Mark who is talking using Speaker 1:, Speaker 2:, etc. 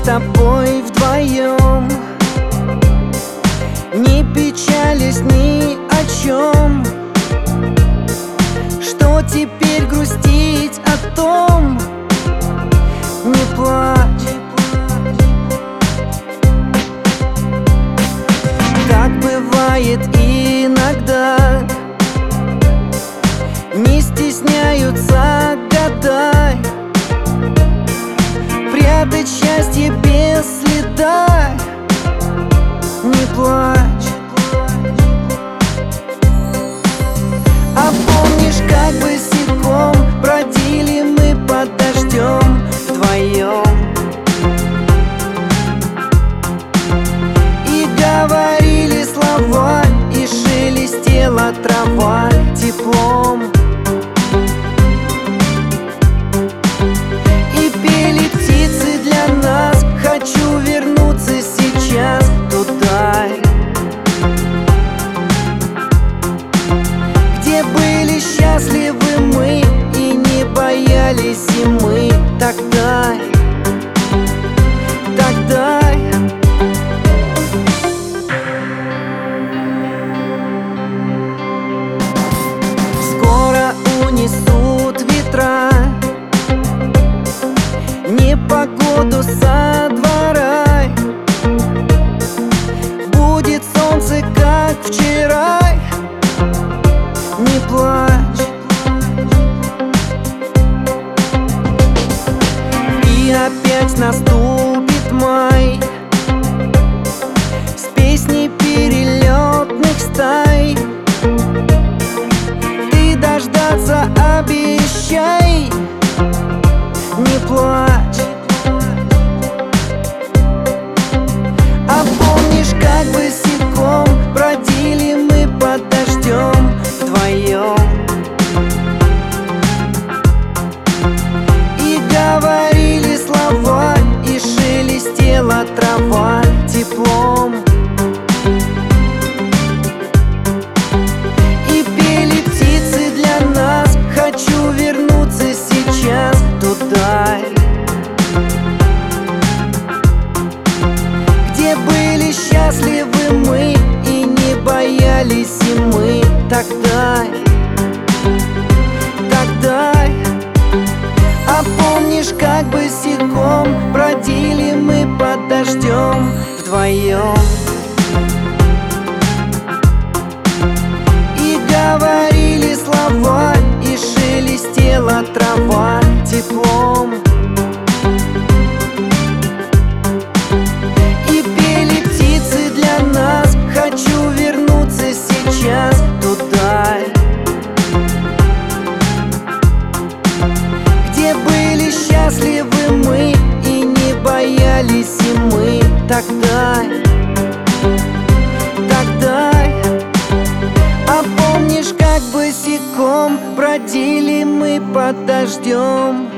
Speaker 1: тобой вдвоем, не печались ни о чем. Что теперь грустить о том? Не плачь. Так бывает иногда, не стесняются года прятать счастье без следа. Не плачь. А помнишь, как босиком бродили мы под дождем вдвоем и говорили слова, и шелестела трава теплом, и пели птицы для нас. Хочу вернуться сейчас туда, где были счастливы мы и не боялись зимы. Тогда скоро унесут ветра непогоду со двора. Будет солнце, как вчера. Не плачь. И опять наступит май с песней перелетных стай. Ты дождаться обещай. Не плачь. А помнишь, как босиком бродили мы под дождем вдвоем и говорили слова, и шелестела трава теплом, и пели птицы для нас. Хочу вернуться сейчас туда, где были счастливы мы и не боялись зимы. Тогда а помнишь, как босиком бродили мы под дождем вдвоем и говорили слова, и шелестела трава теплом, и пели птицы для нас. Хочу вернуться сейчас туда, где были счастливы мы и не боялись зимы. Тогда а помнишь, как босиком бродили мы под дождем